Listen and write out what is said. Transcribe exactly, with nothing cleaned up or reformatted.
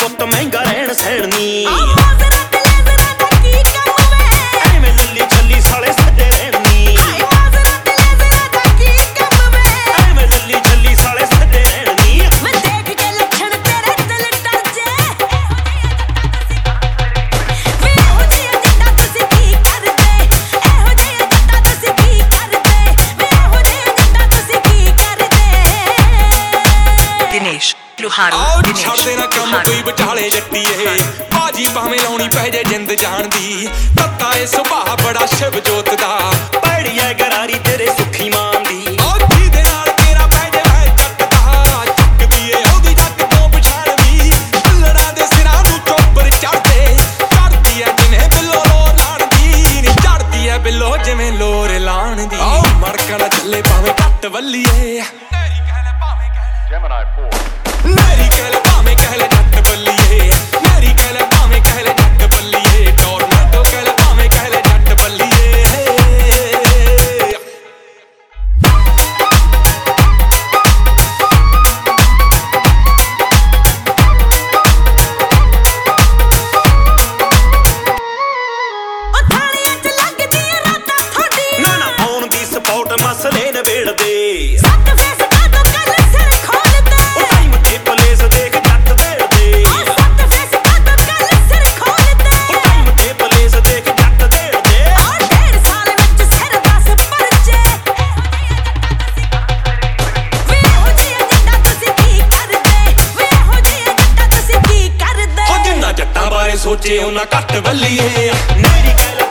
ਪੁੱਤ ਮਹਿੰਗਾ ਰਹਿਣ ਸਹਿਣ ਨੀ ਛੱਡਦੇ ਨਾ ਕੰਮ ਕੋਈ ਵਿਚਾਲੇ ਜੱਟੀਏ ਬਾਜੀ ਭਾਵੇਂ ਲਾਉਣੀ ਪੈ ਜੇ ਜਿੰਦ ਜਾਣ ਦੀ ਤੱਤਾ ਏ ਸੁਭਾਅ ਬੜਾ ਸ਼ਿਵ ਜੋਤ ਦਾ ਪੈੜੀ ਐ ਗਰਾਰੀ ਤੇਰੇ ਸੁੱਖੀ ਮਾਨ ਦੀ ਔਖੀ ਦੇ ਨਾਲ ਤੇਰਾ ਪੈ ਜੇ ਮੈਂ ਜੱਟ ਦਾ ਚੱਕਦੀ ਏ ਉਹਦੀ ਜੱਟ ਤੋਂ ਪਛਾਣਦੀ ਬਿੱਲੜਾਂ ਦੇ ਸਿਰਾਂ ਨੂੰ ਚੋਬਰ ਚੜਦੇ ਚੜਦੀ ਐ ਜਿਵੇਂ ਬਿੱਲੋ ਲੋਰ ਲਾਣ ਦੀ ਨੀ ਚੜਦੀ ਐ ਬਿੱਲੋ ਜਿਵੇਂ ਲੋਰ ਲਾਣ ਦੀ ਆਹ ਮੜਕਣਾ ਚੱਲੇ ਭਾਵੇਂ ਘੱਟ ਵੱਲੀਏ ਮੇਰੀ ਕਹਿ ਲੈ ਭਾਵੇਂ ਕਹਿ ਲੈ ਜੱਟ ਬੱਲੀਏ ਮੇਰੀ ਕਹਿ ਲੈ ਭਾਵੇਂ ਕਹਿ ਲੈ ਜੱਟ ਬੱਲੀਏ ਟੋਰਨੇਡੋ ਕਹਿ ਲੈ ਭਾਵੇਂ ਕਹਿ ਲੈ ਜੱਟ ਬੱਲੀਏ ਨਾ ਨਾ ਆਉਣ ਦੀ ਸਪੋਰਟ ਮਸਲੇ ਨਵੇੜਦੇ ਸੋਚੇ ਉਹਨਾਂ ਘੱਟ ਵੱਲੀਏ ਮੇਰੀ ਗੱਲ